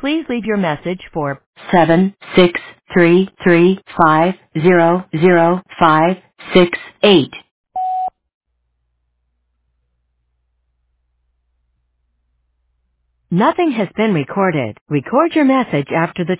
Please leave your message for 76335000568. Nothing has been recorded. Record your message after the